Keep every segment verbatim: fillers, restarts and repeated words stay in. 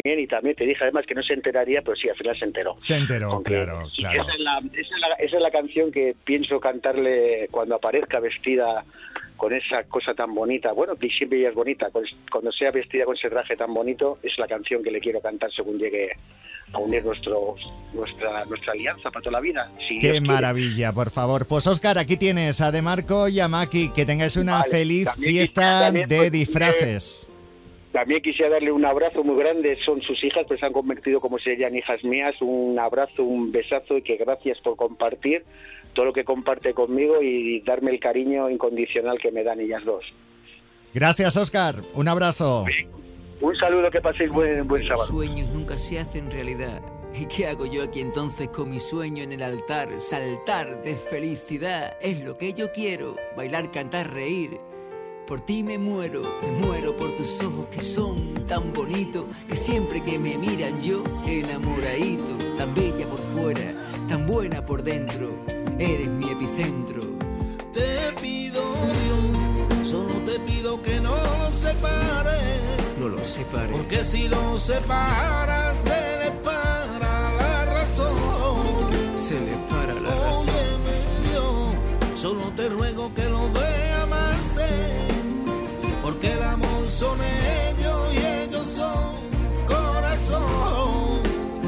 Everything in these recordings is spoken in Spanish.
y también te dije además que no se enteraría, pero sí, al final se enteró. Se enteró, Aunque, claro, sí, claro. Esa es, la, esa, es la, esa es la canción que pienso cantarle cuando aparezca vestida con esa cosa tan bonita. Bueno, que siempre ella es bonita. Cuando sea vestida con ese traje tan bonito, es la canción que le quiero cantar según llegue a unir nuestro, nuestra, nuestra alianza para toda la vida. Si ¡Qué maravilla, por favor! Pues Óscar, aquí tienes a De Marco y a Maki. Que tengáis una vale, feliz fiesta también, de disfraces. También quisiera darle un abrazo muy grande. Son sus hijas, pues se han convertido como si serían hijas mías. Un abrazo, un besazo y que gracias por compartir todo lo que comparte conmigo y darme el cariño incondicional que me dan ellas dos. Gracias, Óscar. Un abrazo. Un saludo, que paséis buen, buen sábado. Los sueños nunca se hacen realidad. ¿Y qué hago yo aquí entonces con mi sueño en el altar? Saltar de felicidad es lo que yo quiero. Bailar, cantar, reír. Por ti me muero, me muero por tus ojos que son tan bonitos, que siempre que me miran yo enamoradito. Tan bella por fuera, tan buena por dentro, eres mi epicentro. Te pido, Dios, solo te pido que no los separes. No los separes. Porque si los separas se les para la razón. Se les para la razón. Óyeme, Dios, solo te ruego que los veas amarse. Porque el amor son ellos y ellos son corazón.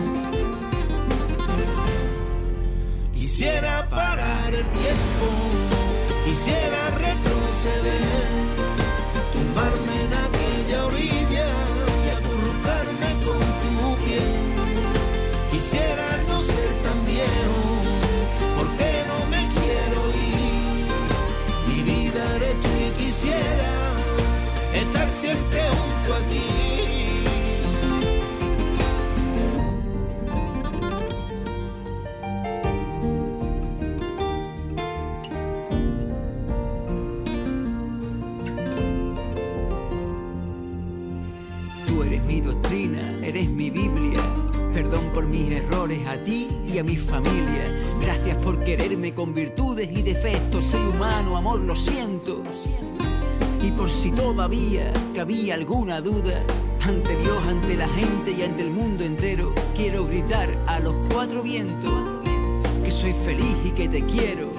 Quisiera parar el tiempo, quisiera retroceder, tumbarme en aquella orilla y acurrucarme con tu piel. Quisiera no ser tan viejo, porque no me quiero ir. Mi vida eres tú y quisiera estar siempre junto a ti. Tú eres mi doctrina, eres mi Biblia. Perdón por mis errores a ti y a mi familia. Gracias por quererme con virtudes y defectos. Soy humano, amor, lo siento. Y por si todavía cabía alguna duda, ante Dios, ante la gente y ante el mundo entero, quiero gritar a los cuatro vientos que soy feliz y que te quiero.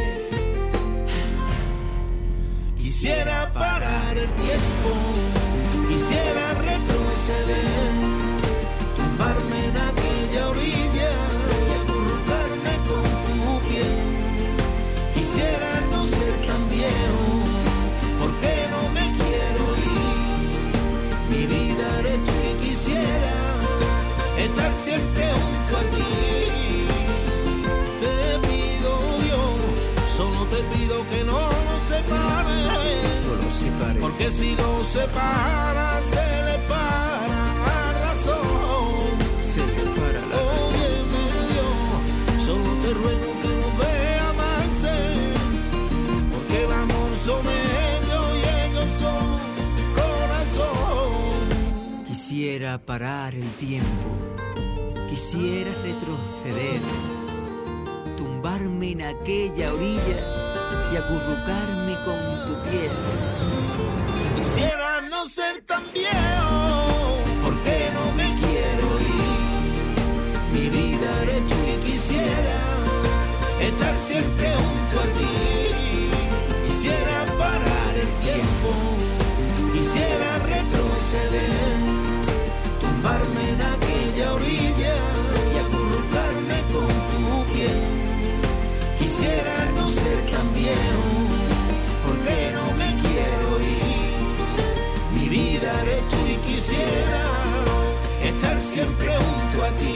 Quisiera parar el tiempo, quisiera retroceder, tumbarme en aquella orilla y acurrucarme con tu piel. Quisiera no ser tan viejo, porque no me quiero ir. Mi vida eres tú y quisiera estar siempre junto a ti. Te pido, Dios, solo te pido que no nos separes. No los separes. Porque si los separas se le para la razón. Se le para la razón. Óyeme, Dios, solo te ruego que los vea amarse. Porque el amor son ellos y ellos son corazón. Quisiera parar el tiempo, quisiera retroceder, tumbarme en aquella orilla y acurrucarme con tu piel. Quisiera no ser tan viejo, porque no me quiero ir. Mi vida eres tú y quisiera estar siempre junto a ti. Quisiera parar el tiempo, quisiera retroceder, tumbarme en aquella orilla y acurrucarme con tu piel. Quisiera no ser tan viejo, porque no me quiero ir. Mi vida eres tú y quisiera estar siempre junto a ti.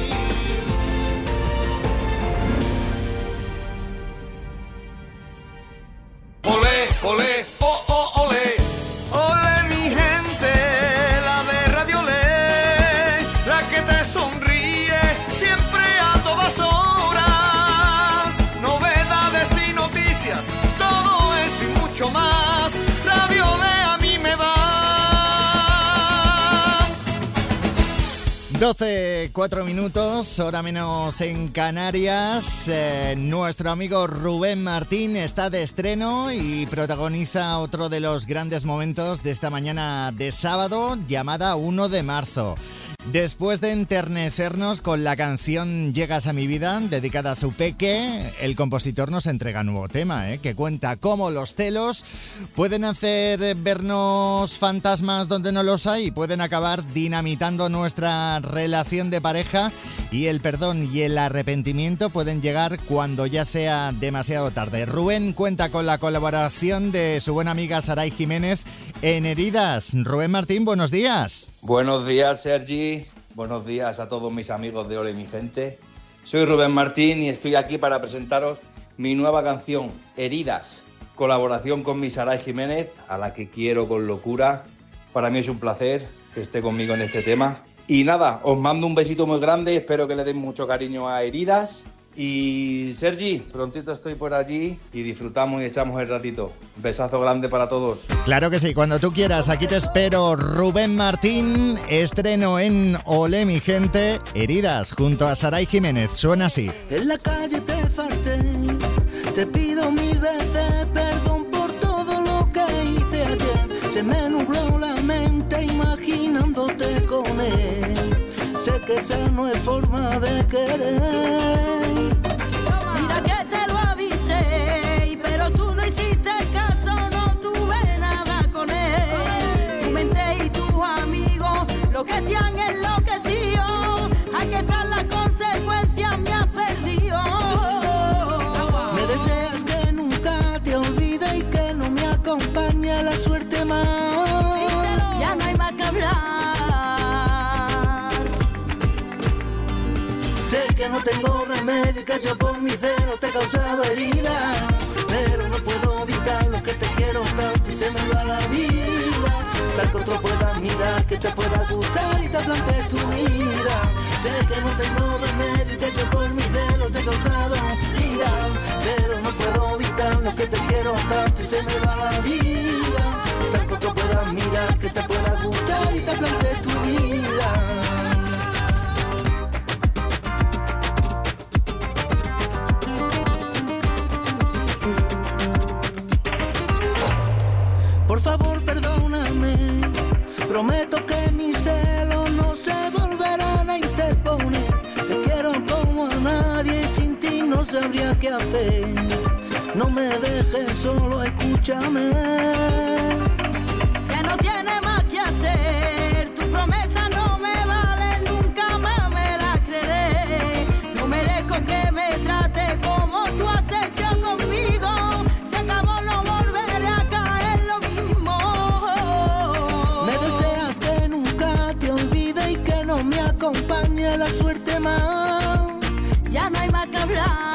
Olé, olé, oh, oh, olé. Olé, mi gente, la de Radio Olé, la que te sonríe siempre a todas horas. Novedades y noticias, todo eso y mucho más. Radio Olé a mí me da. doce, cuatro minutos, hora menos en Canarias. Eh, nuestro amigo Rubén Martín está de estreno y protagoniza otro de los grandes momentos de esta mañana de sábado, llamada uno de marzo. Después de enternecernos con la canción Llegas a mi vida, dedicada a su peque, el compositor nos entrega un nuevo tema, ¿eh? que cuenta cómo los celos pueden hacer vernos fantasmas donde no los hay, pueden acabar dinamitando nuestra relación de pareja, y el perdón y el arrepentimiento pueden llegar cuando ya sea demasiado tarde. Rubén cuenta con la colaboración de su buena amiga Saray Jiménez en Heridas. Rubén Martín, buenos días. Buenos días, Sergi. Buenos días a todos mis amigos de Ole mi gente. Soy Rubén Martín y estoy aquí para presentaros mi nueva canción, Heridas, colaboración con mi Saray Jiménez, a la que quiero con locura. Para mí es un placer que esté conmigo en este tema. Y nada, os mando un besito muy grande, espero que le den mucho cariño a Heridas. Y Sergi, prontito estoy por allí y disfrutamos y echamos el ratito. Un besazo grande para todos. Claro que sí, cuando tú quieras, aquí te espero. Rubén Martín, estreno en Olé mi gente, Heridas, junto a Saray Jiménez. Suena así. En la calle te falté, te pido mil veces perdón por todo lo que hice ayer. Se me nubló la mente imaginándote con él. Sé que esa no es forma de querer. Mira que te lo avisé, pero tú no hiciste caso, no tuve nada con él. Tu mente y tus amigos, lo que te han enloquecido, aquí están las consecuencias, me has perdido. Me deseas que nunca te olvide y que no me acompañe la suerte más. Ya no hay más que hablar. Sé que no tengo remedio y que yo por mi celo te he causado herida, pero no puedo evitar lo que te quiero tanto y se me va la vida. Sal que otro pueda mirar, que te pueda gustar y te plantees tu vida. Sé que no tengo remedio y que yo por mi celo te he causado herida, pero no puedo evitar lo que te quiero tanto y se me va la vida. Sal que otro pueda mirar, que te pueda gustar y te plantees tu vida. Por favor, perdóname, prometo que mis celos no se volverán a interponer. Te quiero como a nadie y sin ti no sabría qué hacer. No me dejes solo, escúchame. Ya no tiene más que hacer, tu promesa no me vale, nunca más me la creeré. No merezco que me trate como tú has hecho conmigo. Se acabó, no volveré a caer lo mismo. Me deseas que nunca te olvide y que no me acompañe la suerte más. Ya no hay más que hablar.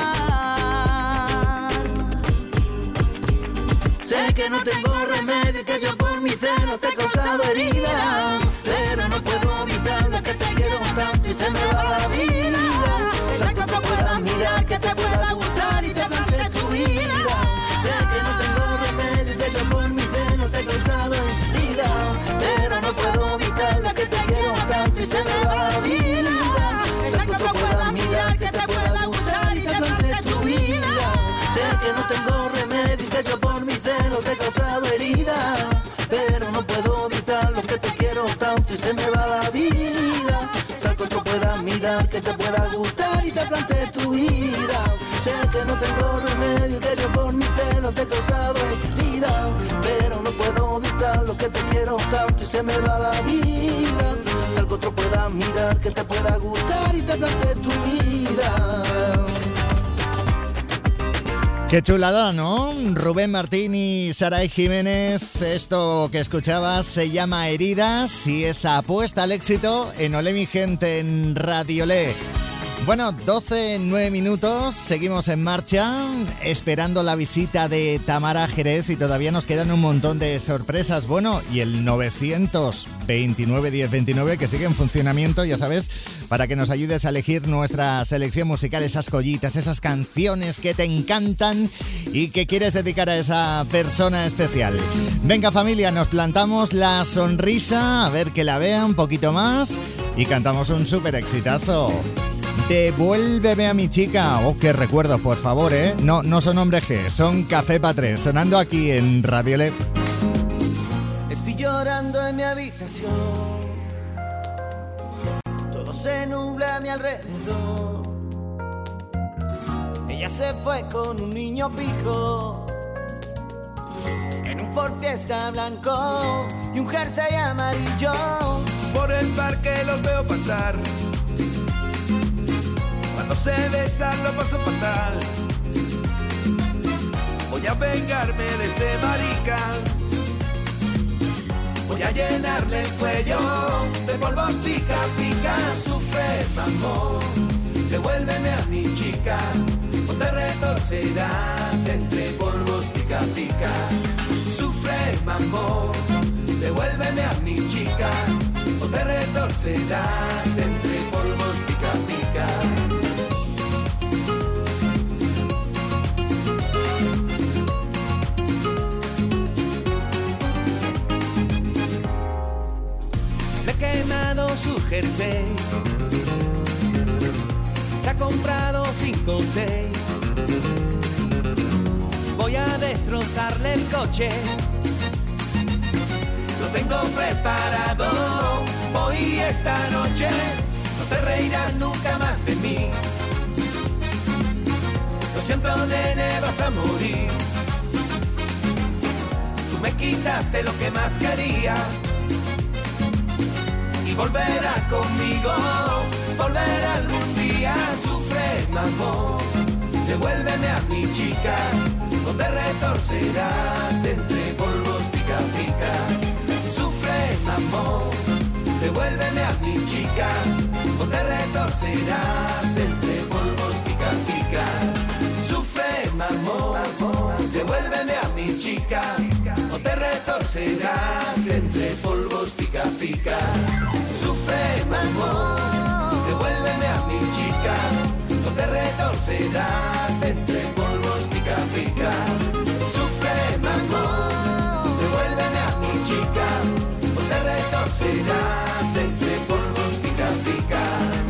Sé que no tengo remedio y que yo por mi celo te he causado herida, pero no puedo evitar lo que te quiero tanto y se me va la vida. Sé que otro pueda mirar, que te pueda gustar y te plantees tu vida. Sé que no tengo remedio y que yo por mi celo te he causado herida, pero no puedo evitar lo que te quiero tanto y se me va la vida. Sé que otro pueda mirar, que te pueda gustar y te plantees tu vida. Sé que no tengo remedio y que yo por mi celo te he causado herida, pero no puedo evitar lo que te quiero tanto y se me va la vida. Sal que otro pueda mirar, que te pueda gustar y te plantees tu vida. Sé que no tengo remedio y que yo por mi celo te he causado herida, pero no puedo evitar lo que te quiero tanto y se me va la vida. Sal que otro pueda mirar, que te pueda gustar y te plantees tu vida. Qué chulada, ¿no? Rubén Martín y Saray Jiménez. Esto que escuchabas se llama Heridas y esa apuesta al éxito en Olé mi gente en Radio Olé. Bueno, doce, nueve minutos, seguimos en marcha, esperando la visita de Tamara Jerez y todavía nos quedan un montón de sorpresas. Bueno, y el novecientos veintinueve diez veintinueve que sigue en funcionamiento, ya sabes, para que nos ayudes a elegir nuestra selección musical, esas joyitas, esas canciones que te encantan y que quieres dedicar a esa persona especial. Venga familia, nos plantamos la sonrisa, a ver que la vea un poquito más y cantamos un súper exitazo. Devuélveme a mi chica. Oh, qué recuerdos, por favor, ¿eh? No, no son Hombre G, son Café Pa' Tres, sonando aquí en Radio Olé. Estoy llorando en mi habitación todo se nubla a mi alrededor. Ella se fue con un niño pijo en un Ford Fiesta blanco y un jersey amarillo. Por el parque los veo pasar, cuando se besan lo paso fatal. Voy a vengarme de ese marica, voy a llenarle el cuello de polvo pica pica. Sufre, mamón, devuélveme a mi chica, o te retorcerás entre polvos pica pica. Sufre, mamón, devuélveme a mi chica, o te retorcerás entre polvos pica pica. Le he quemado su jersey, se ha comprado cinco o seis. Voy a destrozarle el coche, lo tengo preparado. Voy esta noche, no te reirás nunca más de mí. Lo siento, nene, vas a morir. Tú me quitaste lo que más quería y volverá conmigo, volverá algún día. Sufre, mamón, devuélveme a mi chica, no te retorcerás entre polvos pica pica. Sufre, mamón, devuélveme a mi chica, no te retorcerás entre polvos pica pica. Sufre, mamón, devuélveme a mi chica, no te retorcerás entre polvos pica pica. Sufre, mamón, devuélveme a mi chica, no te retorcerás entre polvos pica pica. Sufre, mamón, devuélveme a mi chica, no te retorcerás entre polvos pica pica.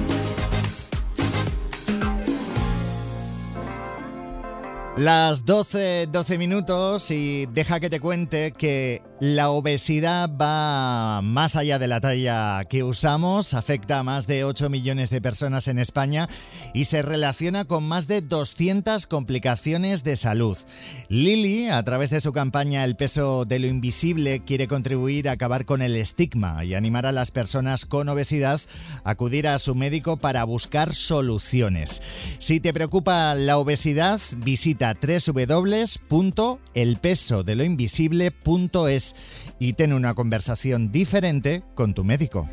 Las doce, doce minutos y deja que te cuente que la obesidad va más allá de la talla que usamos, afecta a más de ocho millones de personas en España y se relaciona con más de doscientas complicaciones de salud. Lili, a través de su campaña El peso de lo invisible, quiere contribuir a acabar con el estigma y animar a las personas con obesidad a acudir a su médico para buscar soluciones. Si te preocupa la obesidad, visita doble u doble u doble u punto el peso de lo invisible punto es y ten una conversación diferente con tu médico.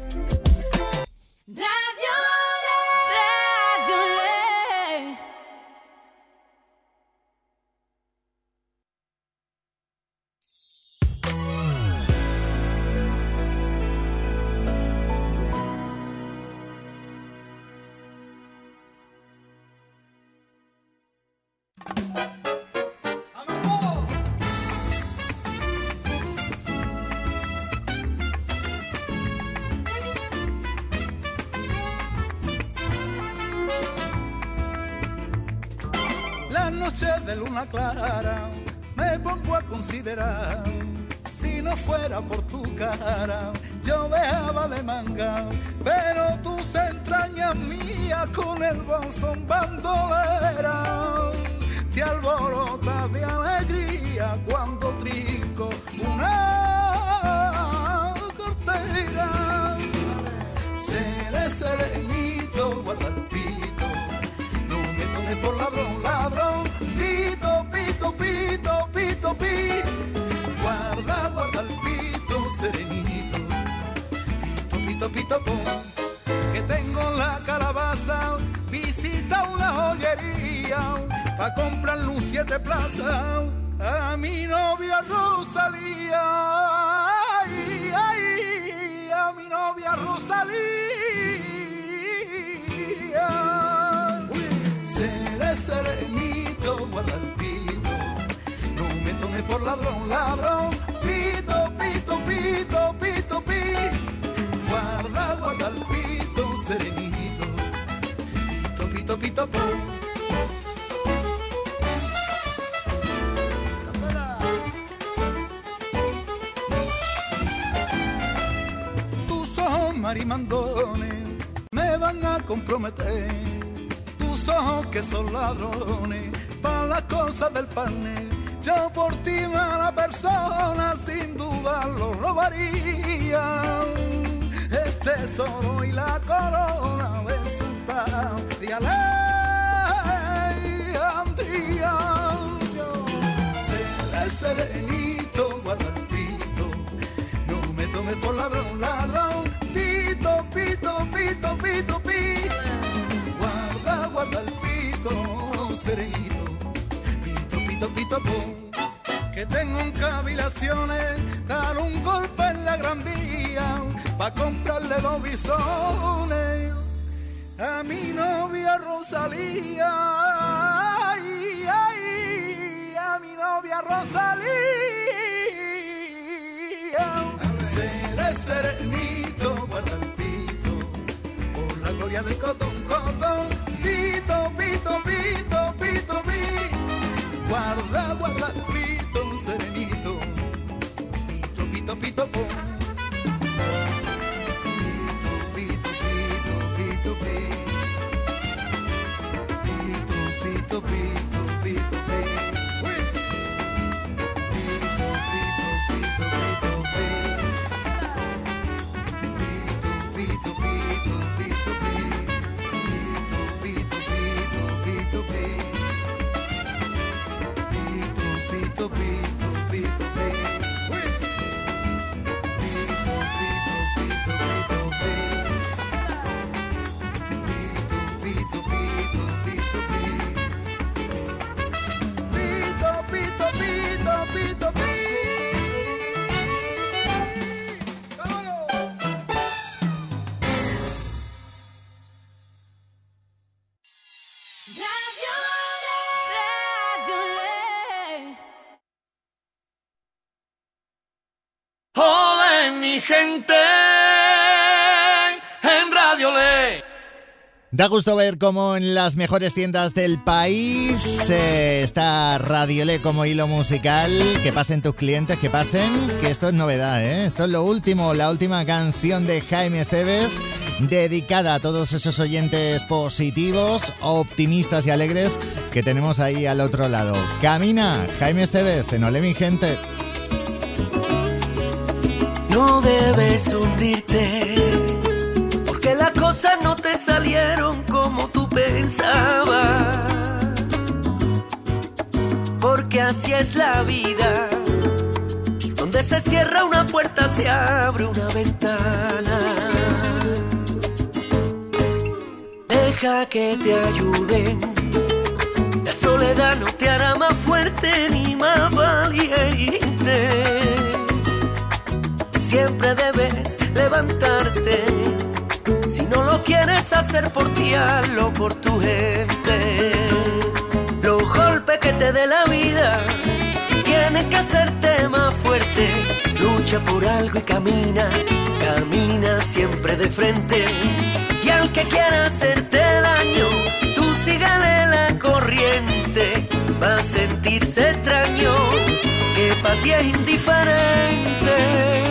De luna clara me pongo a considerar, si no fuera por tu cara yo dejaba de manga, pero tus entrañas mías con el bolsón bandolera te alborotas de alegría cuando trinco una cortera. Seré serenito, guarda el pito, no me tomes por ladrón, ladrón. Pito, pito, pito, pito, pito, guarda, guarda el pito serenito. Pito, pito, pito, pum, que tengo la calabaza, visita una joyería, pa' comprar luz siete plazas, a mi novia Rosalía, ay, ay, a mi novia Rosalía. Seré serenito, guarda el pito, no me tomes por ladrón, ladrón. Pito, pito, pito, pito, pito, guarda, guarda el pito serenito. Pito, pito, pito, pum. Tus ojos marimandones me van comprometer. Tus ojos que son ladrones para las cosas del pan. Yo por ti, mala persona, sin duda lo robaría. El tesoro y la corona de su patria Alejandría. Yo seré serenito, guarda el pito, no me tomes por ladrón, ladrón. Pito, pito, pito, pito, pito, guarda, guarda el pito, serenito, pito, pito, pito, pum. Que tengo en cavilaciones, dar un golpe en la Gran Vía, pa' comprarle dos bisones a mi novia Rosalía, ay, ay, a mi novia Rosalía. Seré serenito, guarda el pito, por la gloria del cotón, cotón, pito, pito, pito, pito, pito, guarda, guarda el pito, serenito, pito, pito, pito, pum. Gente en Radio Le. Da gusto ver cómo en las mejores tiendas del país eh, está Radio Le como hilo musical. Que pasen tus clientes, que pasen, que esto es novedad, ¿eh? Esto es lo último, la última canción de Jaime Estévez, dedicada a todos esos oyentes positivos, optimistas y alegres que tenemos ahí al otro lado. Camina, Jaime Estévez, en Olé mi gente. No debes hundirte, porque las cosas no te salieron como tú pensabas. Porque así es la vida, donde se cierra una puerta se abre una ventana. Deja que te ayuden, la soledad no te hará más fuerte ni más valiente. Siempre debes levantarte. Si no lo quieres hacer por ti, hazlo por tu gente. Los golpes que te dé la vida tienen que hacerte más fuerte. Lucha por algo y camina, camina siempre de frente. Y al que quiera hacerte daño, tú sígale la corriente. Va a sentirse extraño, que para ti es indiferente.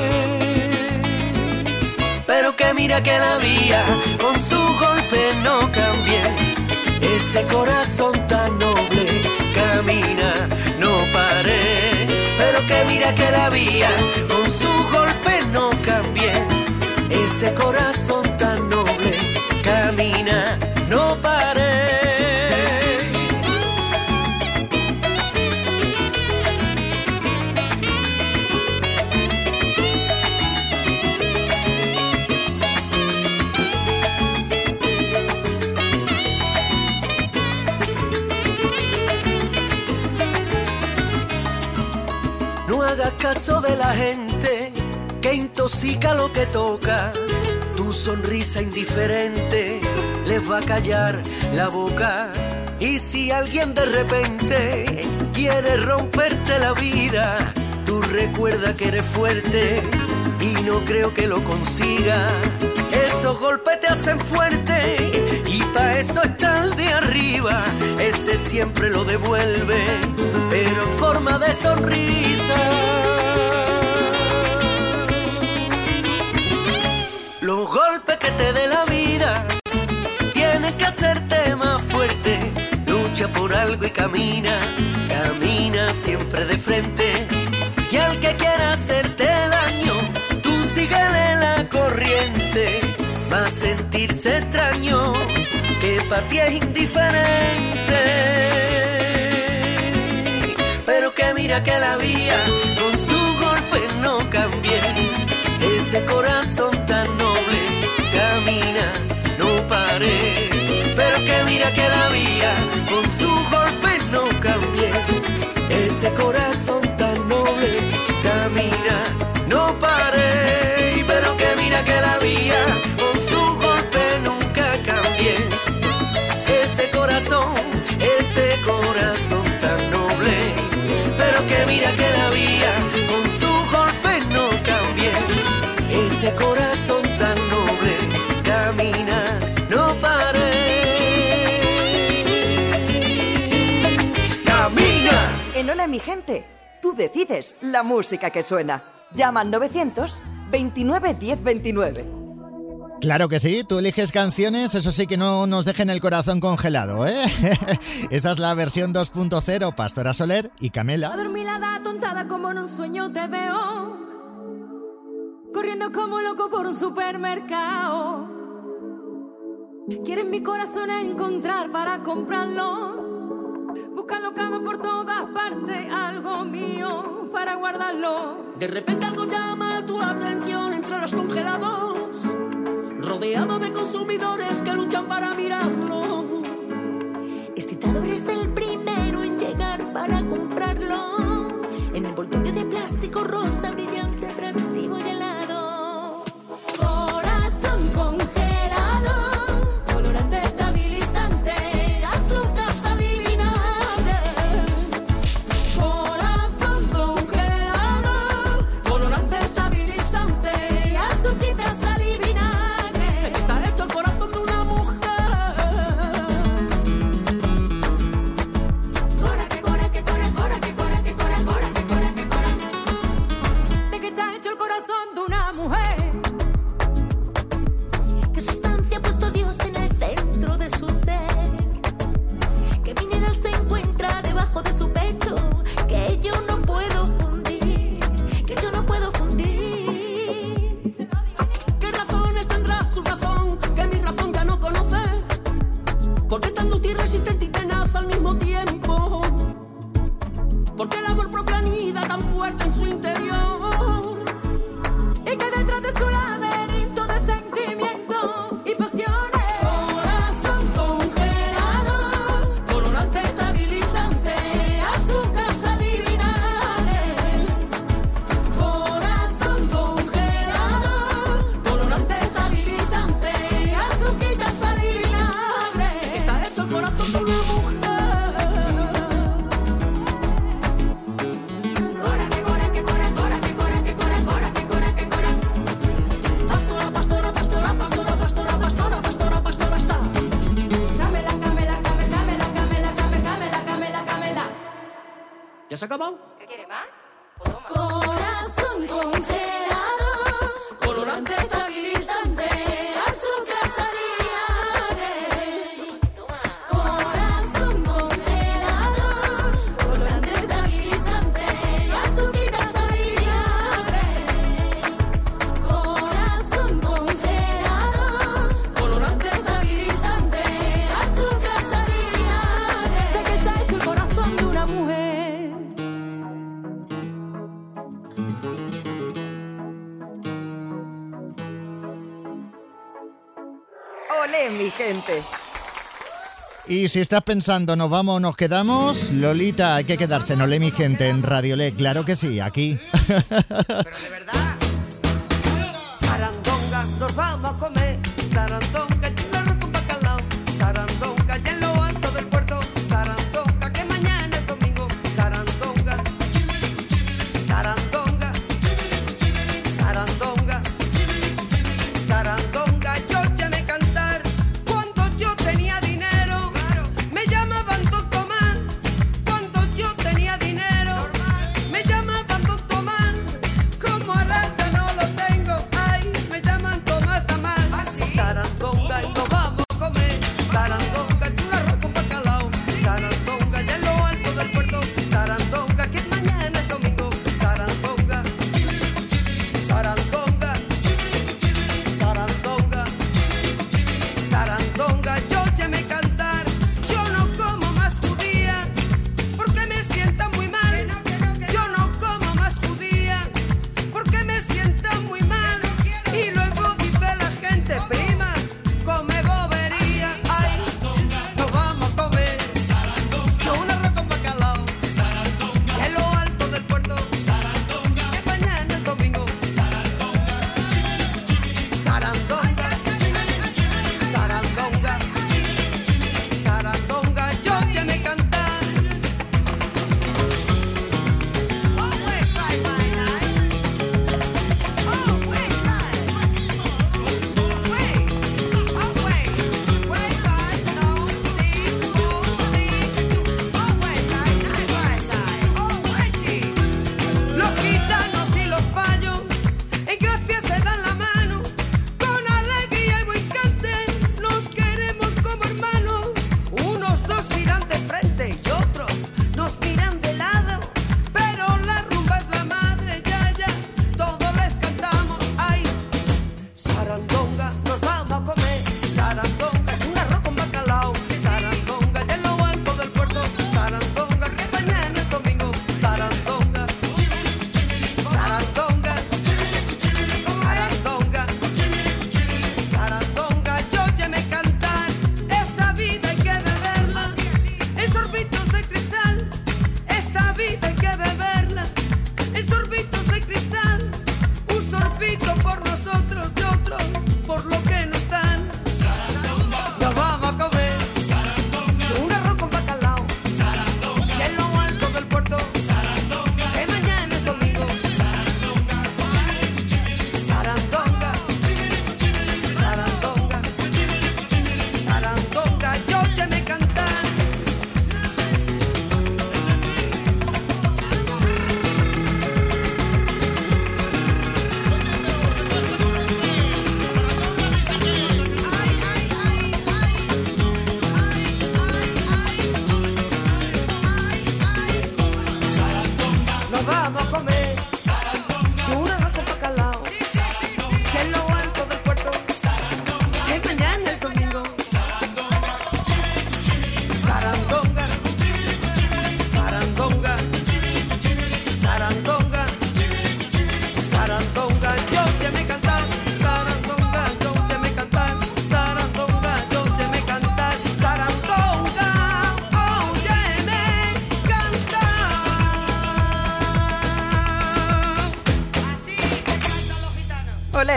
Pero que mira que la vía con su golpe no cambie. Ese corazón tan noble camina, no pare. Pero que mira que la vía con su golpe no cambie. Ese corazón tan noble camina, no pare. Caso de la gente que intoxica lo que toca. Tu sonrisa indiferente les va a callar la boca. Y si alguien de repente quiere romperte la vida, tú recuerda que eres fuerte y no creo que lo consiga. Esos golpes te hacen fuerte y pa' eso está el de arriba. Ese siempre lo devuelve, pero en forma de sonrisa. Los golpes que te dé la vida algo y camina, camina siempre de frente. Y al que quiera hacerte daño, tú síguele la corriente. Va a sentirse extraño, que para ti es indiferente. Pero que mira que la vía con su golpe no cambié. Ese corazón tan noble camina, no paré. Pero que mira que la vía con su golpe no cambié. Ese corazón tan noble camina, no paré. Pero que mira que la vía con su golpe nunca cambié. Ese corazón, ese corazón tan noble. Pero que mira que la vía con su golpe no cambié. Ese corazón tan noble camina, no paré. Camina. En Hola mi gente, tú decides la música que suena. Llama al novecientos veintinueve diez veintinueve. Claro que sí, tú eliges canciones, eso sí que no nos dejen el corazón congelado, ¿eh? Esta es la versión dos punto cero, Pastora Soler y Camela. Adormilada, atontada como en un sueño te veo, corriendo como loco por un supermercado. Quieres mi corazón encontrar para comprarlo, busca locado por todas partes algo mío para guardarlo. De repente algo llama tu atención entre los congelados, rodeado de consumidores que luchan para mirarlo. Excitado eres el primero en llegar para comprarlo, en el envoltorio de plástico rosa brillante, atractivo y helado. Corazón congelado, colorante estabilizante, azúcar adivinable. Corazón congelado, colorante estabilizante, azúcar adivinable. Está hecho el corazón de una mujer. Cora que cora que cora cora que cora que cora cora que cora que cora. De que está hecho el corazón de una mujer. ¿Qué sustancia ha puesto Dios en el centro de su ser? ¿Qué mineral se encuentra debajo de su pecho? Que yo no puedo fundir, que yo no puedo fundir. ¿Qué razones tendrá su razón que mi razón ya no conoce? ¿Por qué tan dulce y resistente y tenaz al mismo tiempo? ¿Por qué el amor propio anida tan fuerte en su interior? Y que detrás de su laberinto de sentimientos y pasiones. Corazón congelado, colorante estabilizante, azúcar adivinable. Corazón congelado, colorante estabilizante, azúcar adivinable. Está hecho el corazón de una mujer. Cora que cora que cora cora que cora que cora cora que cora que cora. Pastora, pastora, pastora, pastora, pastora, pastora, pastora, pastora está. Camela, camela, camela, camela, camela, camela, camela, camela. ¿Ya se ha acabado? ¿Qué quiere más? Corazón congelado, colorante estabilizante, azúcar adivinable. Corazón congelado, colorante estabilizante, azúcar adivinable. Corazón congelado, colorante estabilizante, azúcar adivinable. De que está hecho el corazón de una mujer. ¡Olé, mi gente! Y si estás pensando, ¿nos vamos o nos quedamos? Lolita, hay que quedarse, no le mi gente en Radiolé, claro que sí, aquí. Sarandonga, nos vamos a comer. Sarandonga, chileno con bacalao. Sarandonga, y en lo alto del puerto. Sarandonga, que mañana es domingo. Sarandonga, sarandonga, sarandonga, sarandonga. Yo llamé cantar cuando yo tenía dinero. Me llamaban Don Tomás cuando yo tenía dinero. Me llamaban Don Tomás, como al hacha no lo tengo. Ay, me llaman Tomás Tamás. Sarandonga,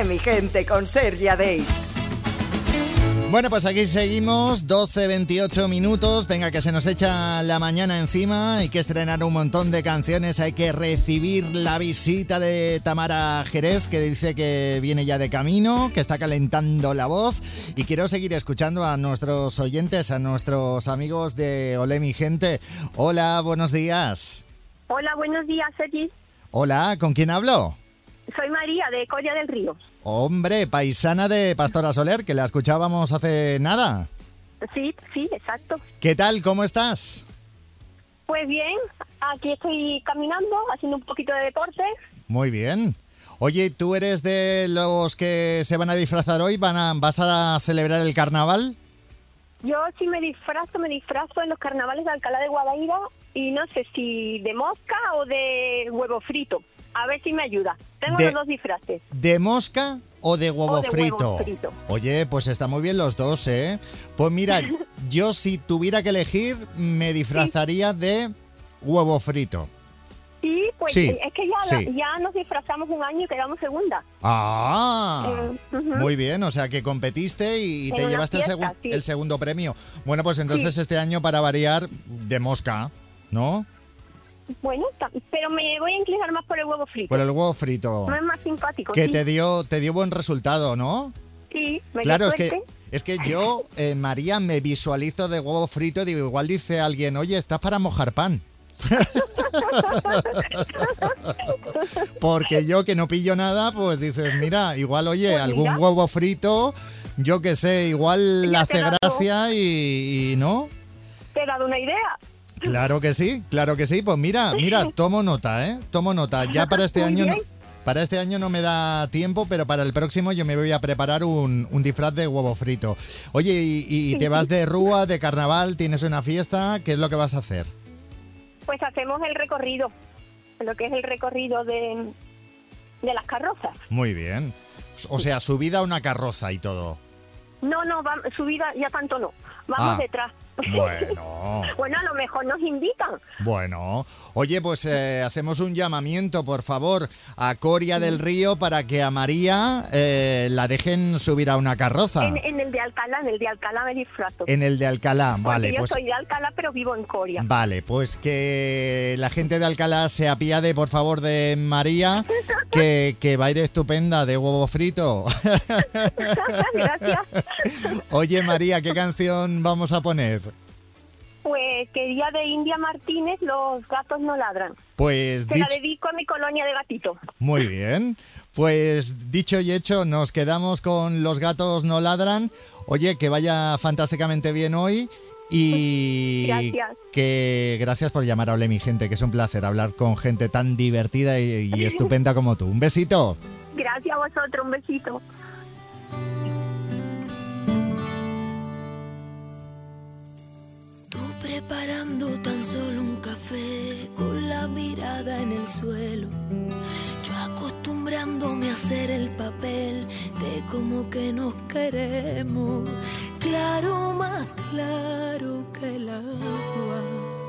Olé mi gente con Sergi Adey. Bueno, pues aquí seguimos, doce veintiocho minutos. Venga, que se nos echa la mañana encima. Hay que estrenar un montón de canciones. Hay que recibir la visita de Tamara Jerez, que dice que viene ya de camino, que está calentando la voz. Y quiero seguir escuchando a nuestros oyentes, a nuestros amigos de Olé mi gente. Hola, buenos días. Hola, buenos días, Sergi. Hola, ¿con quién hablo? Soy María, de Coria del Río. Hombre, paisana de Pastora Soler, que la escuchábamos hace nada. Sí, sí, exacto. ¿Qué tal? ¿Cómo estás? Pues bien, aquí estoy caminando, haciendo un poquito de deporte. Muy bien. Oye, ¿tú eres de los que se van a disfrazar hoy? ¿Van a, ¿Vas a celebrar el carnaval? Yo si me disfrazo, me disfrazo en los carnavales de Alcalá de Guadaira y no sé si de mosca o de huevo frito. A ver si me ayuda. Tengo de, los dos disfraces. ¿De mosca o de huevo o de frito? Huevo frito. Oye, pues está muy bien los dos, ¿eh? Pues mira, yo si tuviera que elegir, me disfrazaría sí. de huevo frito. Sí, pues sí, es que ya, sí. ya nos disfrazamos un año y quedamos segunda. Ah, eh, uh-huh. Muy bien, o sea que competiste y en te llevaste fiesta, el, segu- sí. el segundo premio. Bueno, pues entonces sí. este año para variar de mosca, ¿no? Bueno, pero me voy a inclinar más por el huevo frito. Por el huevo frito. No es más simpático. Que sí. te dio te dio buen resultado, ¿no? Sí, me Claro, es suerte. que, es que yo, eh, María, me visualizo de huevo frito y digo, igual dice alguien, oye, estás para mojar pan. Porque yo que no pillo nada, pues dices, mira, igual, oye, pues algún mira. huevo frito, yo qué sé, igual Ya hace te dado, gracia y, y ¿no? Te he dado una idea. Claro que sí, claro que sí. Pues mira, mira, tomo nota, ¿eh? Tomo nota. Ya para este Muy año no, bien. para este año no me da tiempo, pero para el próximo yo me voy a preparar un, un disfraz de huevo frito. Oye, ¿y, y te vas de rúa, de carnaval? ¿Tienes una fiesta? ¿Qué es lo que vas a hacer? Pues hacemos el recorrido, lo que es el recorrido de, de las carrozas. Muy bien. O sea, subida a una carroza y todo. No, no, va, subida ya tanto no. Vamos Ah, detrás. Bueno. Bueno, a lo mejor nos invitan. Bueno, oye, pues eh, hacemos un llamamiento, por favor, a Coria del Río para que a María eh, la dejen subir a una carroza. En, en el de Alcalá, en el de Alcalá me disfrazo. En el de Alcalá, Porque vale. yo Pues, soy de Alcalá, pero vivo en Coria. vale, pues que la gente de Alcalá se apiade, por favor, de María, que, que va a ir estupenda de huevo frito. Gracias. Oye, María, ¿qué canción vamos a poner? Pues quería de India Martínez, Los gatos no ladran. Pues Se la dich- dedico a mi colonia de gatito. Muy bien, pues dicho y hecho, nos quedamos con Los gatos no ladran. Oye, que vaya fantásticamente bien hoy y Gracias. que gracias por llamar a Olé mi gente, que es un placer hablar con gente tan divertida y, y estupenda como tú. Un besito. Gracias a vosotros, un besito. Preparando tan solo un café con la mirada en el suelo, yo acostumbrándome a hacer el papel de como que nos queremos, claro, más claro que el agua.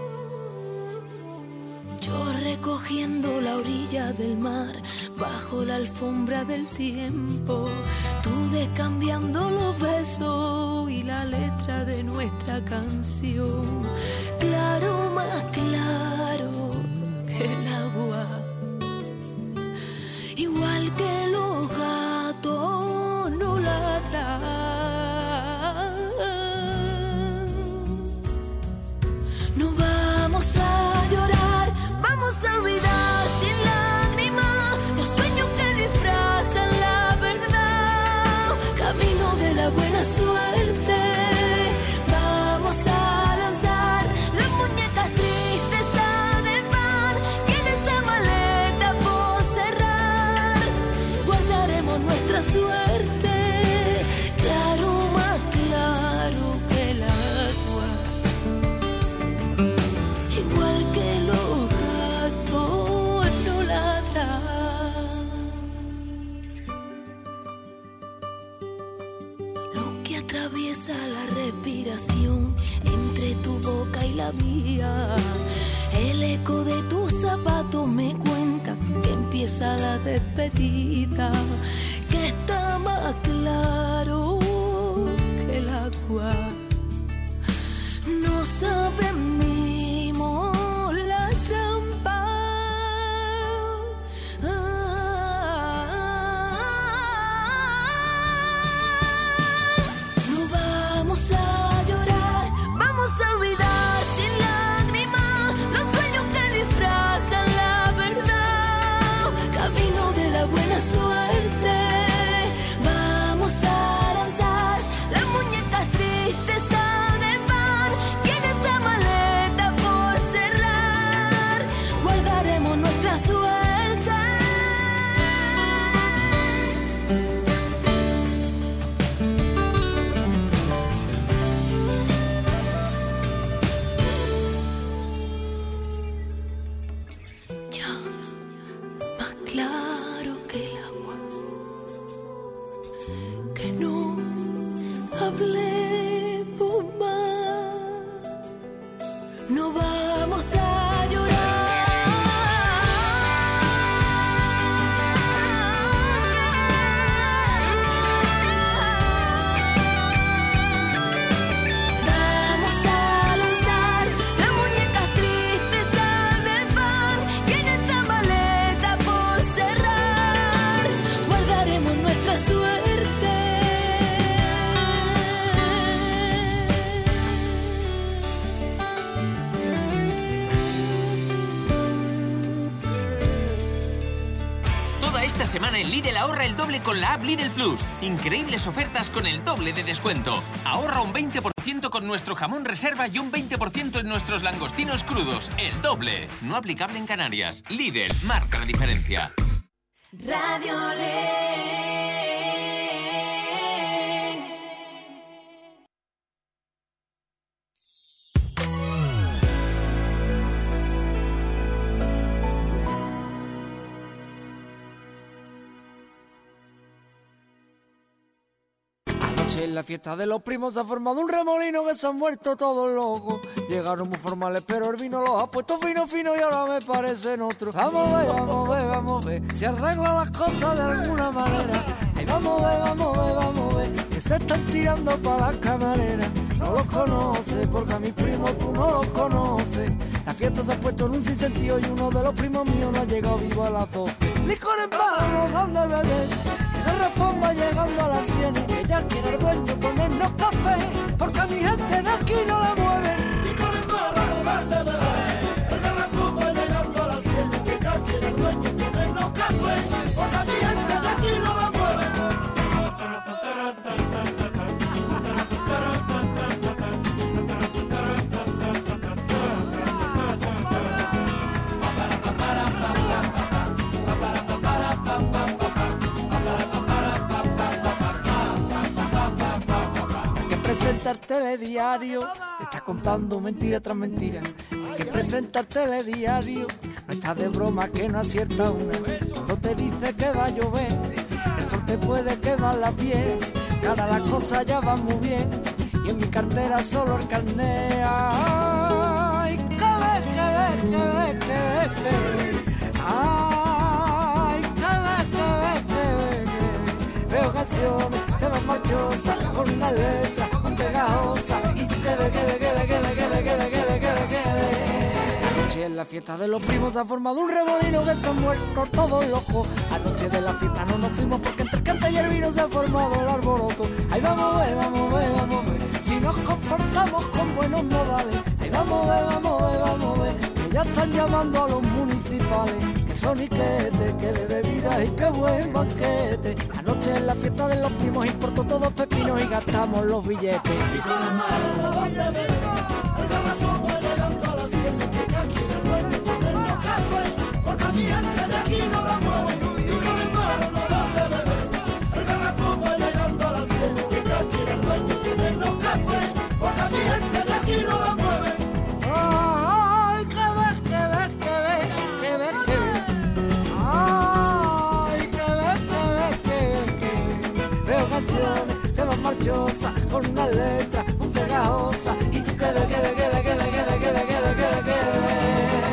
Yo recogiendo la orilla del mar bajo la alfombra del tiempo, tú descambiando los besos y la letra de nuestra canción, claro, más claro que el agua. Igual que los gatos no ladran, no vamos a llorar, vamos a olvidar sin lágrimas los sueños que disfrazan la verdad. Camino de la buena suerte, vamos a lanzar las muñecas tristes del mar, que en esta maleta por cerrar guardaremos nuestra suerte, claro, más claro que el agua. Igual que los gatos no ladran, lo que atraviesa la respiración entre tu boca y la mía, el eco de tus zapatos me cuenta que empieza la despedida, que está más claro que el agua. Nos aprendimos la trampa. No vamos a llorar, vamos a olvidar sin lágrimas los sueños que disfrazan la verdad. Camino de la buena suerte, vamos a lanzar las muñecas tristes del pan. Y en esta maleta por cerrar guardaremos nuestra suerte. Ya más claro que el agua, que no hablemos más, no vamos a llorar. Vamos a lanzar las muñecas tristes del pan. Y en esta maleta por cerrar guardaremos nuestra suerte. Toda esta semana en Lidl ahorra el doble con la app Lidl Plus. Increíbles ofertas con el doble de descuento. Ahorra un veinte por ciento con nuestro jamón reserva y un veinte por ciento en nuestros langostinos crudos. El doble. No aplicable en Canarias. Lidl marca la diferencia. Radio Le. Anoche en la fiesta de los primos se ha formado un remolino que se han muerto todos locos. Llegaron muy formales pero el vino los ha puesto fino fino y ahora me parecen otros. Vamos a ver, vamos a ver, vamos a ver si arreglan las cosas de alguna manera. Ay, vamos a ver, vamos a ver, vamos a ver que se están tirando para las camareras. No los conoce porque a mis primos tú no los conoces. La fiesta se ha puesto en un sinsentido y uno de los primos míos no ha llegado vivo a las doce. Licor en barro, nos dan de beber. La reforma llegando a las cien y que ya quiere el dueño ponernos café, porque a mi gente de aquí no la mueven. Y con el barro van de beber. La reforma llegando a las cien y que ya quiere el dueño ponernos café, porque a mi gente de aquí no la mueven. Presenta el telediario, te está contando mentira tras mentira. El que presenta el telediario no está de broma que no acierta una. Cuando te dice que va a llover, el sol te puede quemar la piel. Que ahora las cosas ya van muy bien y en mi cartera solo el carnet. Ay, que ves, que ves, que ves, que ves, que ves. Ay, que ves, que ves, que ves, que ves. Veo canciones que van marchosas con una letra pegajosa y quede, quede, quede, quede, quede, quede, quede, quede, quede. Anoche en la fiesta de los primos se ha formado un remolino que se han muerto todos locos. Anoche de la fiesta no nos fuimos porque entre el cante y el vino se ha formado el alboroto. Ay, vamos a ver, vamos a ver, vamos a ver si nos comportamos con buenos modales. Ay, vamos a ver, vamos a ver, vamos a ver que ya están llamando a los municipales. Que son iquetes, que de bebidas y que buen banquete. Anoche en la fiesta de los primos importó todos pepinos y gastamos los billetes. Y con el mar no van de beber, el garrafón va llegando a la cien, que ya quiere el dueño ponernos café, porque a mi gente de aquí no la mueven. Y con el mar no van de beber, el garrafón va llegando a la cien, que ya quiere el dueño ponernos café, porque a mi gente de aquí no la mueven. Ay, que ves, que ves, que ves, que ves, que ves. Ay, que ves, que ves, que ves, que ves. Veo canciones que van marchosas con una letra muy pegajosa y tú que ves, que ves, que ves, que ves, que ves, que ves, que ves, que ves, que ves.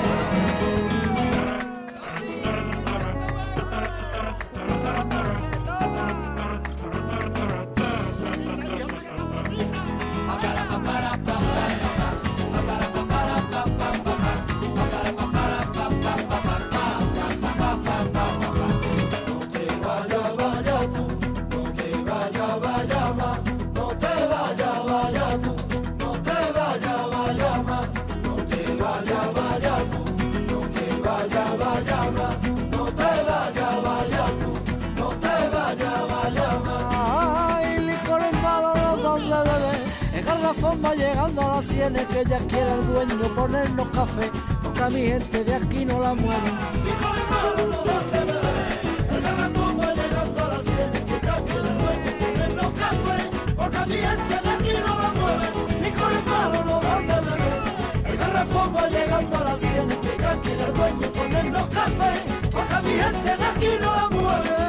garrafón va llegando a las sienes, que ya quiere el dueño ponernos café, porque a mi gente de aquí no la mueven. Hijo de malo no dan de beber, el garrafón va llegando a las sienes, que ya quiere el dueño ponernos café, porque a mi gente de aquí no la mueven. Hijo de malo no dan de beber, el garrafón va llegando a las sienes, que ya quiere el dueño ponernos café, porque a mi gente de aquí no la mueven.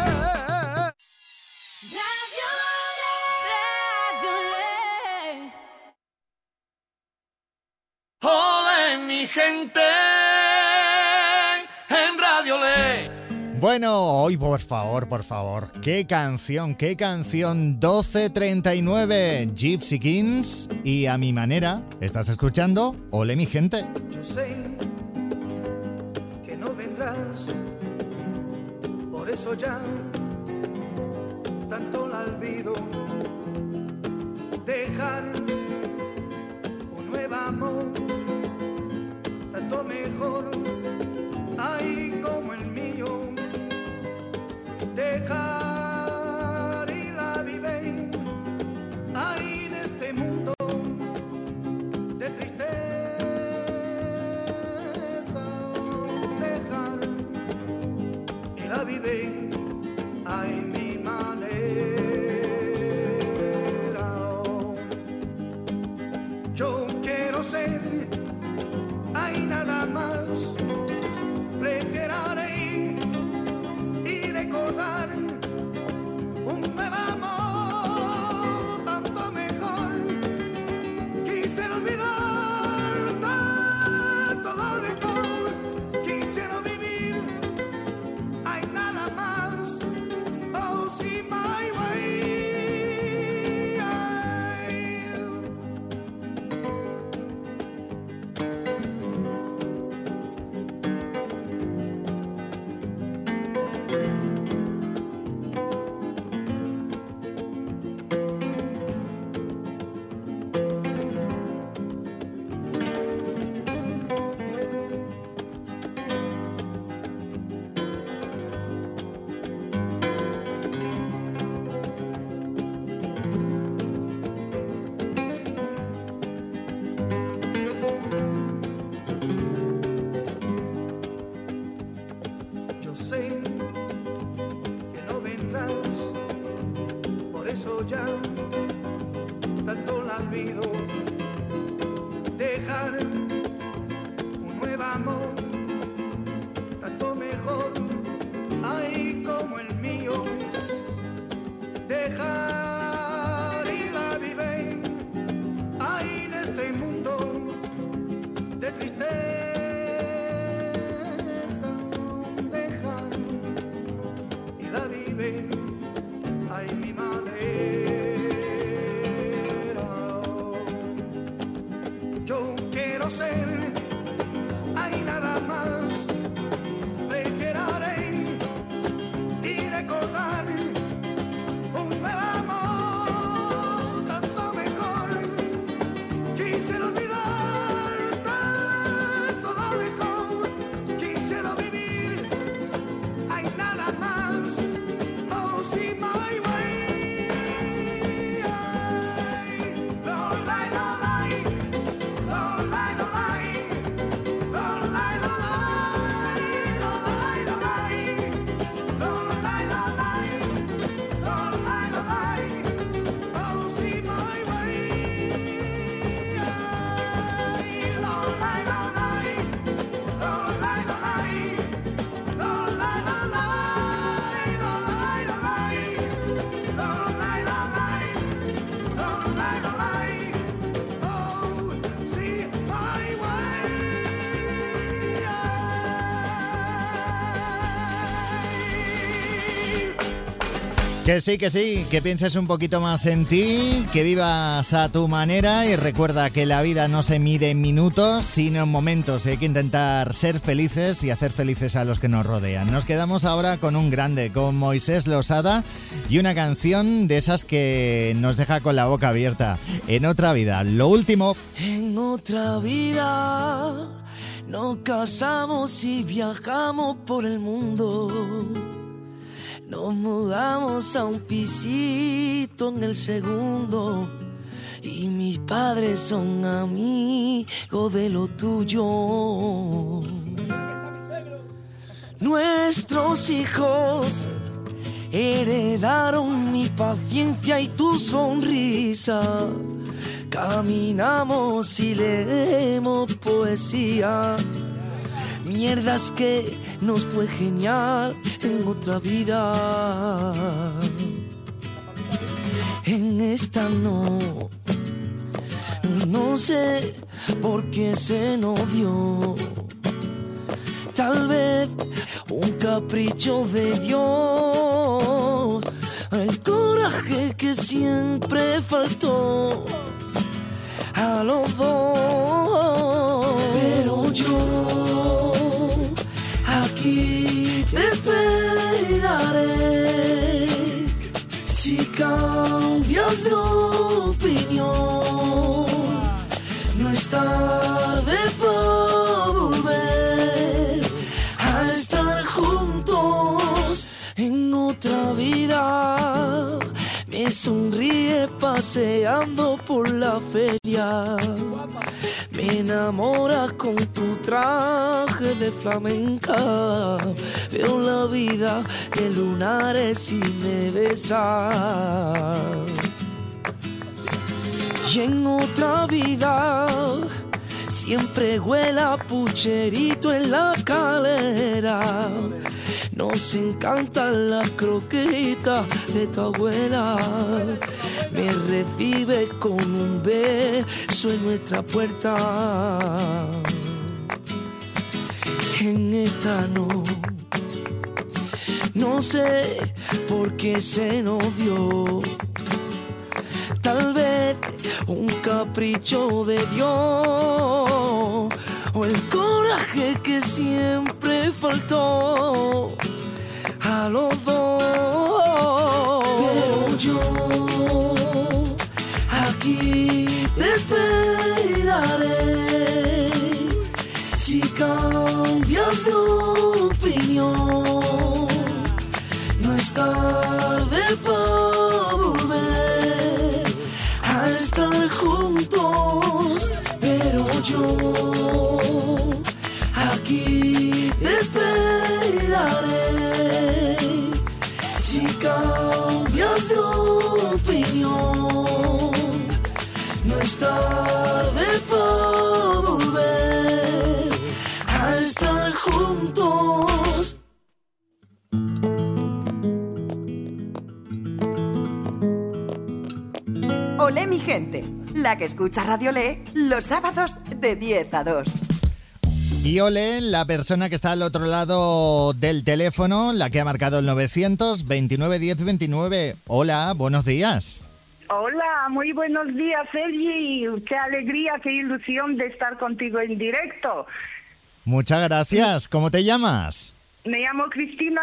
Ole mi gente en Radio Le. Bueno, hoy por favor, por favor, qué canción, qué canción. Doce treinta y nueve, Gypsy Kings y A Mi Manera. ¿Estás escuchando? Ole mi gente. Yo sé que no vendrás, por eso ya tanto la olvido. Dejar un nuevo amor, tanto mejor, ay como el mío. Dejar y la vive, ay en este mundo de tristeza. Dejar y la vive, ay mi manera. Yo quiero ser, hay nada más, preferiré y recordar un nuevo amor, tanto mejor. Quisiera olvidar tanto lo dejó, quisiera vivir, hay nada más, oh sí, my way. Yo sé que no vendrás, por eso ya tanto la olvido. Dejar un nuevo amor, tanto mejor, ay como el mío. Dejar y la vive, ay en este mundo de tristeza. Dejar y la vive, ay mi manera. Yo quiero ser, hay nada más, preferiré y recordar un nuevo amor, tanto mejor. Quisiera olvidar tanto lo dejó, quisiera vivir, hay nada más, oh sí, my way. Lo lai, lo lai, lo lai, lo lai, lo lai, lo lai, lo lai, lo lai, lo lai, lo lai, lo lai, lo lai, oh sí, my way. Lo lai, lo lai, lo lai, lo lai, lo lai, lo lai, lo lai, lo lai, lo lai, lo lai, lo lai, lo lai, oh sí, my way. Que sí, que sí, que pienses un poquito más en ti, que vivas a tu manera y recuerda que la vida no se mide en minutos, sino en momentos. Hay que intentar ser felices y hacer felices a los que nos rodean. Nos quedamos ahora con un grande, con Moisés Losada y una canción de esas que nos deja con la boca abierta. En otra vida, lo último. En otra vida nos casamos y viajamos por el mundo. Nos mudamos a un pisito en el segundo y mi padres son amigos de lo tuyo. Nuestros hijos heredaron mi paciencia y tu sonrisa. Caminamos y leemos poesía. Mierdas que nos fue genial en otra vida. En esta no, no sé por qué se nos dio. Tal vez un capricho de Dios, el coraje que siempre faltó a los dos. Pero yo aquí te esperaré. Si cambias de opinión, no es tarde para volver a estar juntos en otra vida. Me sonríe paseando por la feria. Me enamoras con tu traje de flamenca. Veo la vida de lunares y me besas. Y en otra vida siempre huele a pucherito en la calera. Nos encantan las croquetas de tu abuela. Me recibe con un beso en nuestra puerta. En esta no, no sé por qué se nos dio. Tal vez un capricho de Dios o el coraje que siempre faltó a los dos. Pero yo aquí te esperaré. Si cambias de opinión, no es tarde para volver a estar juntos. Pero yo aquí te esperaré. Si cambias de opinión, no es tarde para volver a estar juntos. Olé mi gente, la que escucha Radio Le los sábados de diez a dos. Y ole, la persona que está al otro lado del teléfono, la que ha marcado el novecientos veintinueve diez veintinueve. Hola, buenos días. Hola, muy buenos días, Sergi. Qué alegría, qué ilusión de estar contigo en directo. Muchas gracias. ¿Cómo te llamas? Me llamo Cristina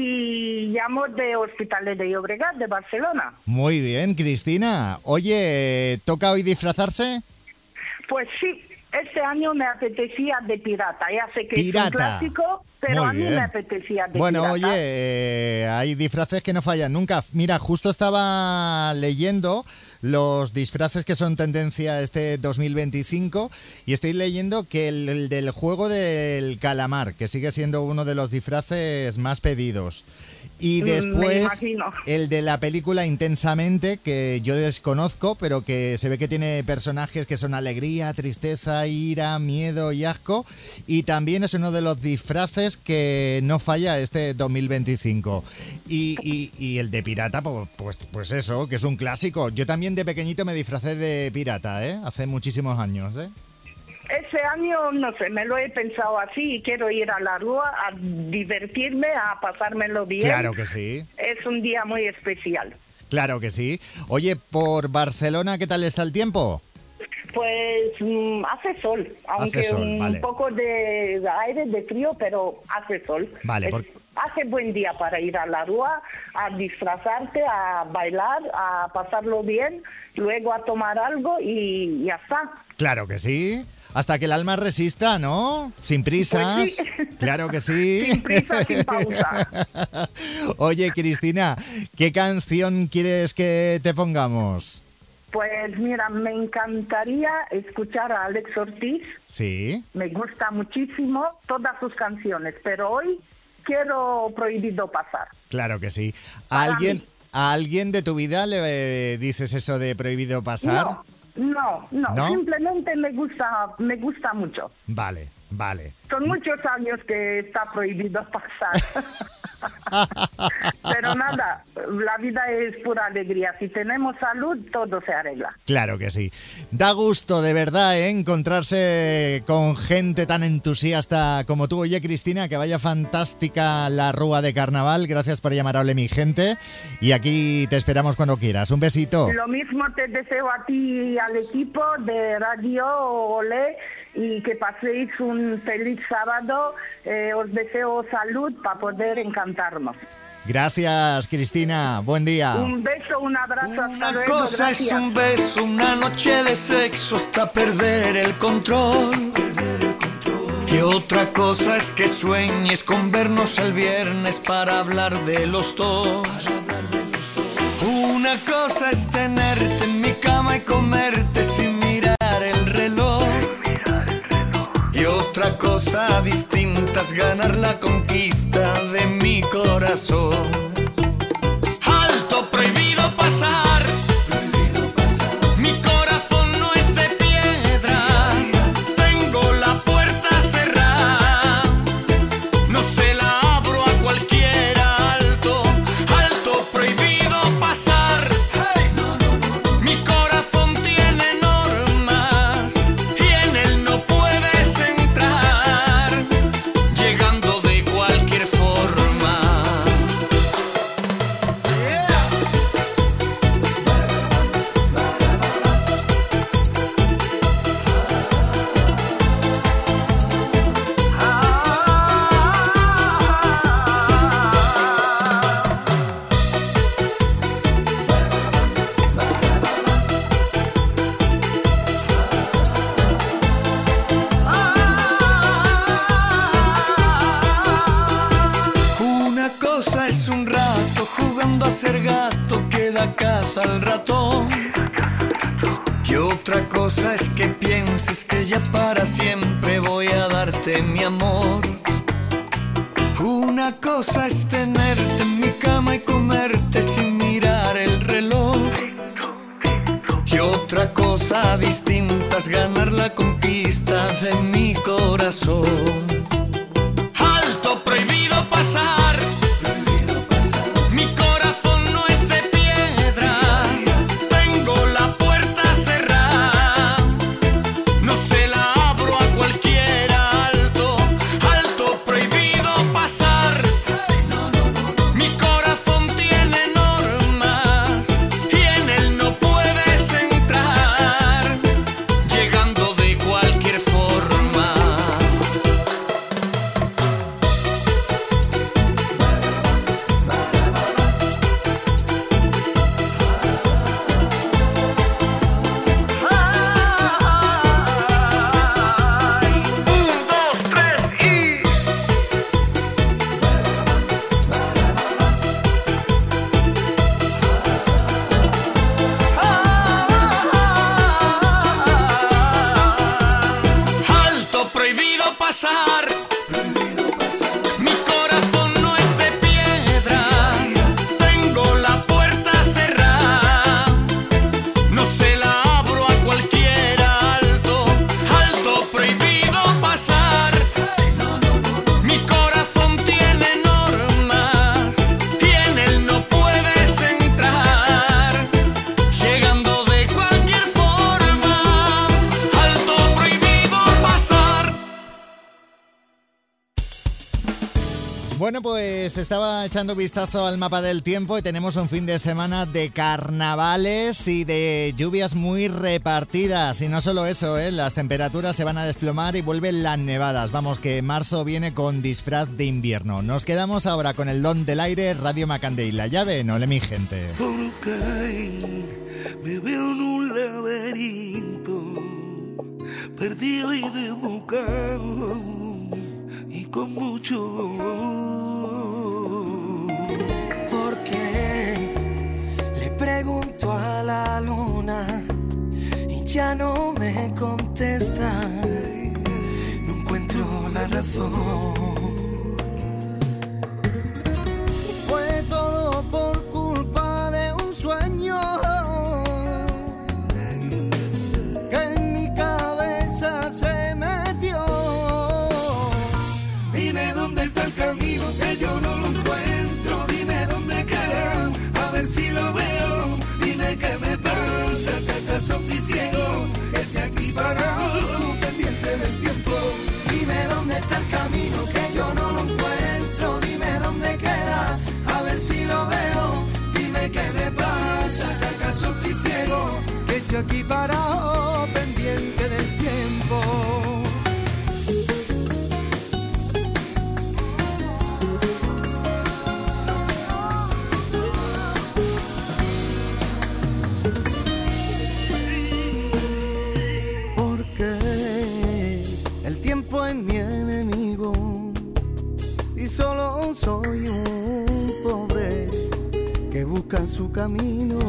y llamo de Hospitalet de Llobregat, de Barcelona. Muy bien, Cristina. Oye, ¿toca hoy disfrazarse? Pues sí, este año me apetecía de pirata. Ya sé que Pirata. es un clásico, pero Muy a mí bien. me apetecía de Bueno, pirata. oye, eh, hay disfraces que no fallan nunca. Mira, justo estaba leyendo los disfraces que son tendencia este dos mil veinticinco y estoy leyendo que el, el del juego del calamar, que sigue siendo uno de los disfraces más pedidos. Y Mm, me después imagino. el de la película Intensamente, que yo desconozco, pero que se ve que tiene personajes que son alegría, tristeza, ira, miedo y asco. Y también es uno de los disfraces que no falla este dos mil veinticinco. Y, y, y el de pirata, pues, pues, pues eso, que es un clásico. Yo también de pequeñito me disfracé de pirata, ¿eh? Hace muchísimos años, ¿eh? Ese año, no sé, me lo he pensado así y quiero ir a la Rúa a divertirme, a pasármelo bien. Claro que sí. Es un día muy especial. Claro que sí. Oye, por Barcelona, ¿qué tal está el tiempo? Pues mm, hace sol, aunque sol, un vale. poco de aire, de frío, pero hace sol. Vale, Es- por- Hace buen día para ir a la Rúa, a disfrazarte, a bailar, a pasarlo bien, luego a tomar algo y ya está. Claro que sí. Hasta que el alma resista, ¿no? Sin prisas. Pues sí. Claro que sí. Sin prisa, sin pausa. Oye, Cristina, ¿qué canción quieres que te pongamos? Pues mira, me encantaría escuchar a Alex Ortiz. Sí. Me gusta muchísimo todas sus canciones, pero hoy quiero Prohibido Pasar. Claro que sí. ¿A alguien, ¿A alguien de tu vida le eh, dices eso de Prohibido Pasar? No, no, no, ¿No? simplemente me gusta, me gusta mucho. Vale, vale. Son muchos años que está prohibido pasar. Pero nada, la vida es pura alegría. Si tenemos salud, todo se arregla. Claro que sí. Da gusto, de verdad, ¿eh? Encontrarse con gente tan entusiasta como tú. Oye, Cristina, que vaya fantástica la Rúa de Carnaval. Gracias por llamar a Ole mi gente. Y aquí te esperamos cuando quieras. Un besito. Lo mismo te deseo a ti y al equipo de Radio Ole, y que paséis un feliz sábado. Eh, os deseo salud para poder encantarnos. Gracias, Cristina. Buen día. Un beso, un abrazo. Hasta Una luego. cosa Gracias. es un beso, una noche de sexo hasta perder el control. Y otra cosa es que sueñes con vernos el viernes para hablar de los dos. Una cosa es tenerte en mi cama y comerte sin mirar el reloj. Y otra cosa distinta es ganar la conquista de mi corazón. Alto, prohibido pasar. Mi corazón no es de piedra. Tengo la puerta cerrada. No se la abro a cualquiera. Alto, alto, prohibido pasar. Mi corazón tiene normas y en él no puedes entrar, llegando de cualquier forma. Una cosa es un rato jugando a ser gato que da caza al ratón. Y otra cosa es que pienses que ya para siempre voy a darte mi amor. Una cosa es tenerte en mi cama y comerte sin mirar el reloj. Y otra cosa distinta es ganar la conquista de mi corazón. Alto, prohibido pasar. Mi corazón no es de piedra. Tengo la puerta cerrada. No se la abro a cualquiera. Alto, alto, prohibido pasar. Mi corazón tiene normas y en él no puedes entrar, llegando de cualquier forma. Alto, prohibido pasar. Mi corazón no es de piedra. Tengo la puerta cerrada. No se la abro a cualquiera. Alto, alto, prohibido pasar. Mi corazón tiene normas y en él no puedes entrar, llegando de cualquier forma. Alto, prohibido pasar. Bueno, pues estaba echando vistazo al mapa del tiempo y tenemos un fin de semana de carnavales y de lluvias muy repartidas. Y no solo eso, ¿eh? Las temperaturas se van a desplomar y vuelven las nevadas. Vamos, que marzo viene con disfraz de invierno. Nos quedamos ahora con el don del aire, Radio Macandé y la llave, no le mi gente. Porque me veo en un laberinto, perdido y desbocado y con mucho dolor. Porque le pregunto a la luna ya no me contesta, no encuentro la razón. Fue todo por culpa de un sueño que en mi cabeza se metió. Dime dónde está el camino, que yo no lo encuentro. Dime dónde queda, a ver si lo veo. Dime qué me pasa, que acaso estoy ciego, que estoy aquí parado, pendiente del tiempo. Dime dónde está el camino, que yo no lo encuentro. Dime dónde queda, a ver si lo veo. Dime qué me pasa, que acaso estoy ciego, que estoy aquí parado, pendiente del tiempo. Es mi enemigo y solo soy un pobre que busca su camino.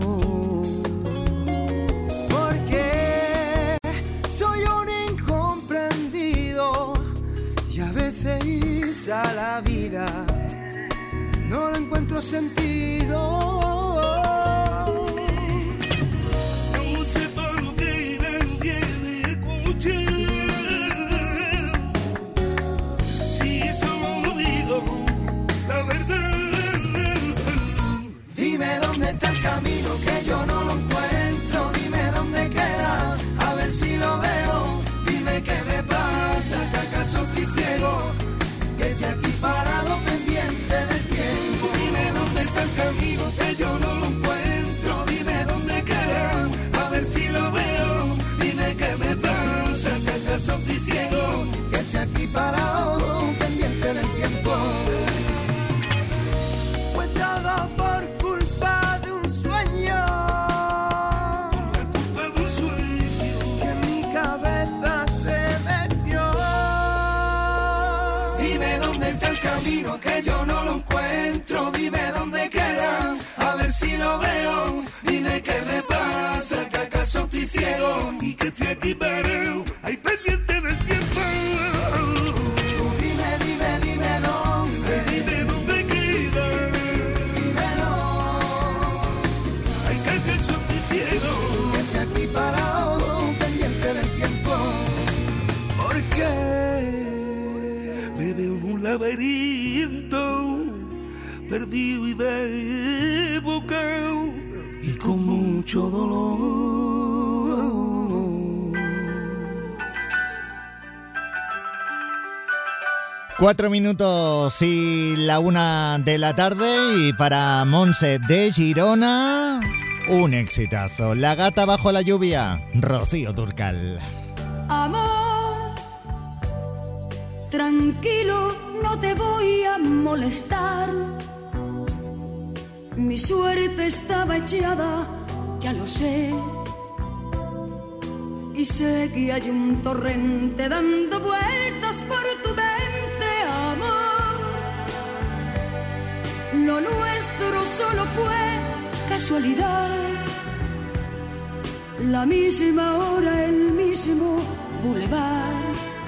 Porque soy un incomprendido y a veces a la vida no le encuentro sentido. No sé por qué nadie me escucha. La verdad. Dime dónde está el camino, que yo no lo encuentro. Dime dónde queda, a ver si lo veo. Dime qué me pasa, que acaso estoy ciego, que estoy aquí parado pendiente del tiempo. Dime dónde está el camino, que yo no lo encuentro. Dime dónde queda, a ver si lo veo. Dime qué me pasa, que acaso estoy ciego, que estoy aquí parado pendiente del tiempo. Fue todo por culpa de un sueño, por culpa de un sueño que en mi cabeza se metió. Dime dónde está el camino, que yo no lo encuentro. Dime dónde queda, a ver si lo veo. Dime qué me pasa, que acaso estoy ciego y que estoy aquí parado, ahí pendiente del tiempo. Laberinto, perdido y desbocado y con mucho dolor. Cuatro minutos y la una de la tarde y para Montse de Girona, un exitazo. La gata bajo la lluvia, Rocío Dúrcal. Amor, tranquilo, no te voy a molestar. Mi suerte estaba echada, ya lo sé. Y sé que hay un torrente dando vueltas por tu mente, amor. Lo nuestro solo fue casualidad. La misma hora, el mismo bulevar.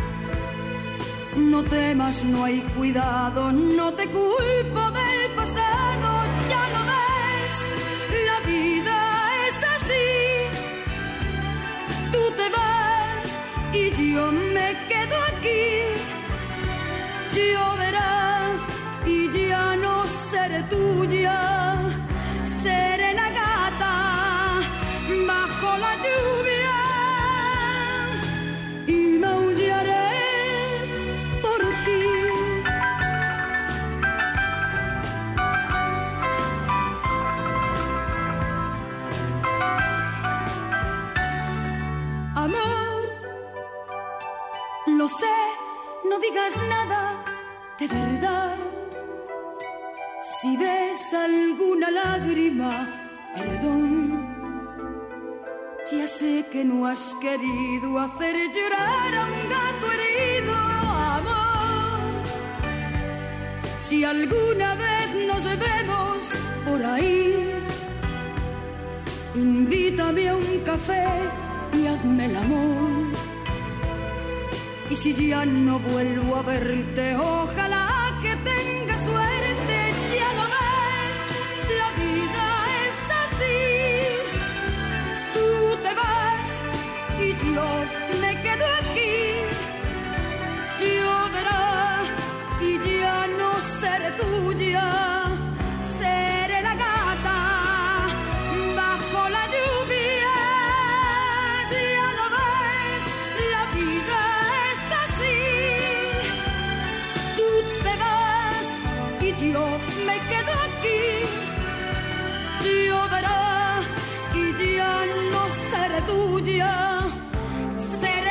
No temas, no hay cuidado, no te culpo del pasado, ya lo ves, la vida es así. Tú te vas y yo me quedo aquí. Lloverá y ya no seré tuya, seré la gata bajo la lluvia y maullaré por ti. Amor, lo sé, no digas nada de verdad. Si ves alguna lágrima, perdón. Ya sé que no has querido hacer llorar a un gato herido, amor. Si alguna vez nos vemos por ahí, invítame a un café Y si ya no vuelvo a verte, ojalá que tenga suerte. Ya lo ves, la vida es así. Tú te vas y yo me quedo aquí. Lloverá y ya no seré tuya. Seré la gata bajo la lluvia. Ya lo ves, la vida es así. Tú te vas y yo me quedo aquí. Lloverá y ya no seré tuya. Seré